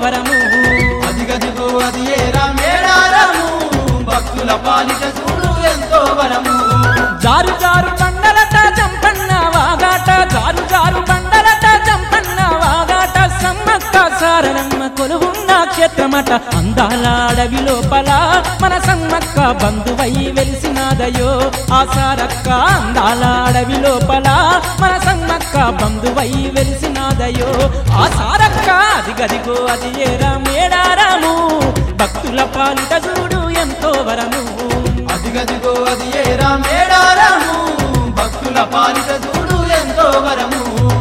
వరము అదిగదిగో అది ఏరా మేడారము భక్తుల పాలిట చూడు ఎంతో వరము జారు జారు బండలట జంపన్న వాగాట జారు జారు బండలట జంపన్న వాగాట సమ్మక్క సారలమ్మ కొలువున్న క్షేత్రమట అందాల అడవి లోపల మన సమ్మక్క బంధువై వెలిసినాదయో ఆ సారక్క అందాల అడవి లోపల మన సమ్మక్క బంధువై వెలిసినాదయో ఆ సారక్క అదిగదిగో అది ఏరా మేడారము భక్తుల పాలిట చూడు ఎంతో వరము అదిగదిగో అది ఏరా మేడారము భక్తుల పాలిట చూడు ఎంతో వరము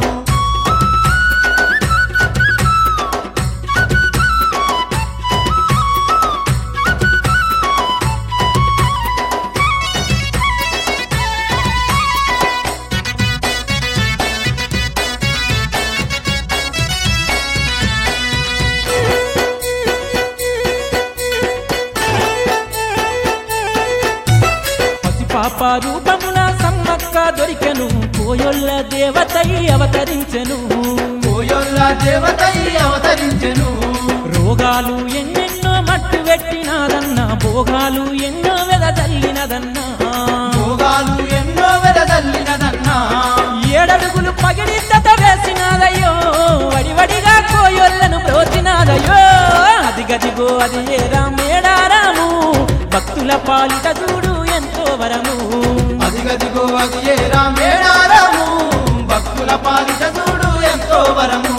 పాప రూపమున సమ్మక్క దొరికెను కోయొల్ల దేవతై అవతరించెను కోయొల్ల దేవతై అవతరించెను రోగాలు ఎన్నెన్నో మట్టు పెట్టినాదన్న భోగాలు ఎన్నో వెదజల్లినదన్నా భోగాలు ఎన్నో వెదజల్లినదన్నా ఏడడుగులు పగిడిద్దత వేసినాదయ్యో వడివడిగా కోయొల్లను బ్రోచినాదయ్యో అదిగదిగో అది ఏరా మేడారము భక్తుల పాలిట చూడు ఎంతో వరము అదిగదిగో అది ఏరా మేడారము భక్తుల పాలిట చూడు ఎంతో వరము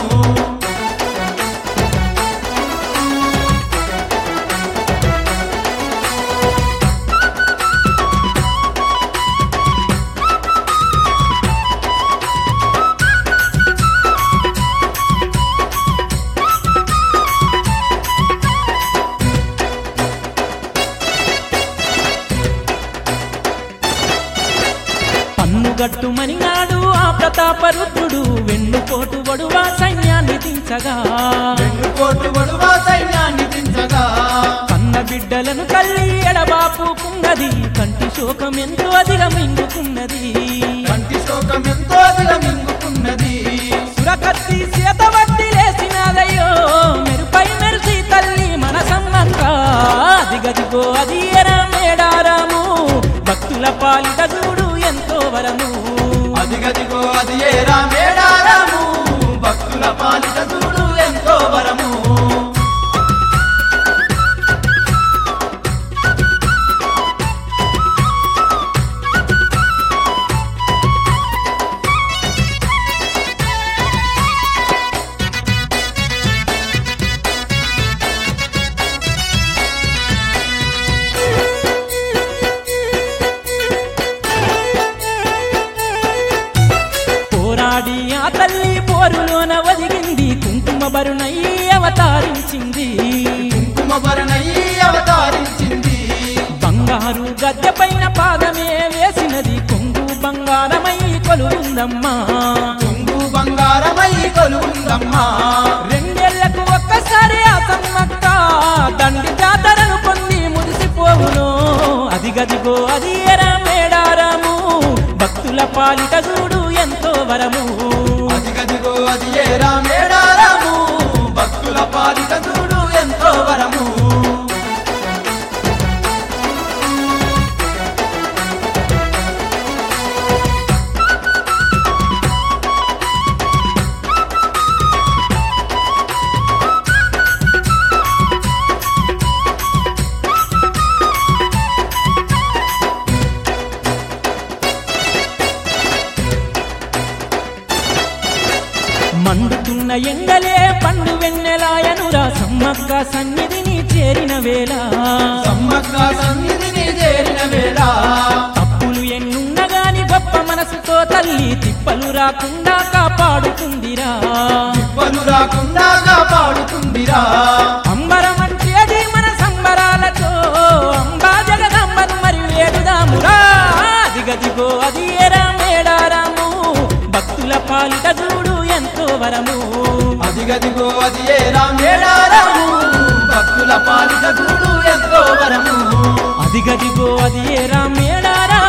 గట్టుమనినాడు ఆ ప్రతాపరుద్రుడు వెన్నుపోటు వడువా సైన్యాన్ని దించగా వెన్నుపోటు వడువా సైన్యాన్ని దించగా కన్న బిడ్డలను తల్లి ఎడబాపుకున్నది కంటి శోకం ఎంతో అధిగమింగుకున్నది కంటి శోకం ఎంతో అధిగమింగుకున్నది సురకత్తి చేతవట్టి లేసినాదయ్యో మెరుపై మెరిసి తల్లి మన సమ్మక్క అదిగదిగో అది ఎరా మేడారము భక్తుల పాలిట చూడు ఎంతో వరము అదిగదిగో అది ఏరా మేడారము భక్తుల పాలిట చూడు ఎంతో వరము పోరాడి ఆ తల్లి పోరులోన ఒదిగింది కుంకుమ బరునై అవతారించింది కుంకుమ బరునై అవతారించింది బంగారు గద్దె పైన పాదమే వేసినది కొంగు బంగారమై కొలువుందమ్మా కొంగు బంగారమై కొలువుందమ్మా రెండేళ్లకు ఒక్కసారి ఆ సమ్మక్క దండి జాతరను పొంది మురిసిపోవును అదిగదిగో అది ఎరా మేడారము భక్తుల పాలిట చూడు ఎంతో వరము అదిగదిగో అది ఏరా మేడారము భక్తుల పాలిట చూడు ఎంతో వరము మండుతున్న ఎండలే పండు వెన్నెలాయనురా సమ్మక్క సన్నిధిని చేరిన వేళ సమ్మక్క సన్నిధిని చేరిన వేళ తప్పులు ఎన్నున్నగాని గొప్ప మనసుతో తల్లి తిప్పలు రాకుండా కాపాడుతుందిరా తిప్పలు రాకుండా కాపాడుతుందిరా అంబరమంటేది మన సంబరాలతో అంబా జగదంబను మరి వేడుదామురా అదిగదిగో అది ఎరా మేడారము భక్తుల పాలిట చూడు ఎంతో వరము అదిగదిగో అది ఏరా మేడారము భక్తుల పాలిట చూడు ఎంతో వరము అదిగదిగో అది ఏరా మేడారము